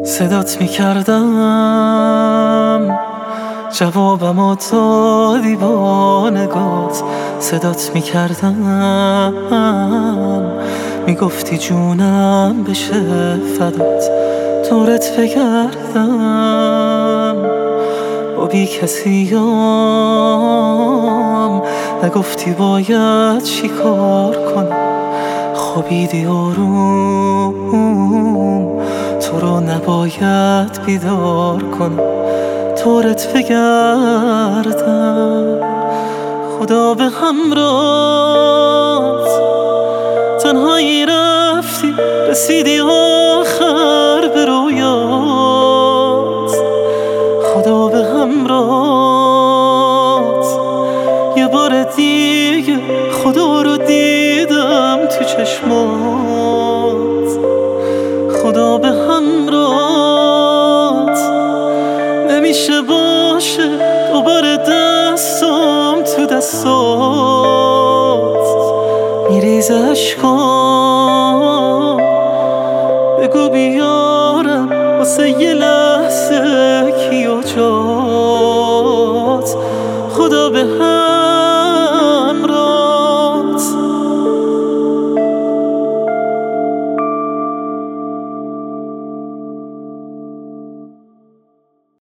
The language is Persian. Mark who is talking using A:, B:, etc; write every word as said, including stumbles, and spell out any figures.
A: صدات میکردم جوابم و دادی با نگات. صدات میکردم میگفتی جونم بشه فدات. دورت بگردم با بی کسیم، نگفتی باید چی کار کنم. خوابیدی آروم، تو رو نباید بیدار کنم. دورت بگردم خدا به همراهت. تنهایی رفتی رسیدی آخر به رویات. خدا به همراهت. یه بار دیگه خدا رو دیدم تو چشمات. خدا به همراهت. نمیشه باشه دوباره دستم تو دستات. میریزه اشکام، بگو بیارم واسه یه لحظه کی و جات. خدا به هم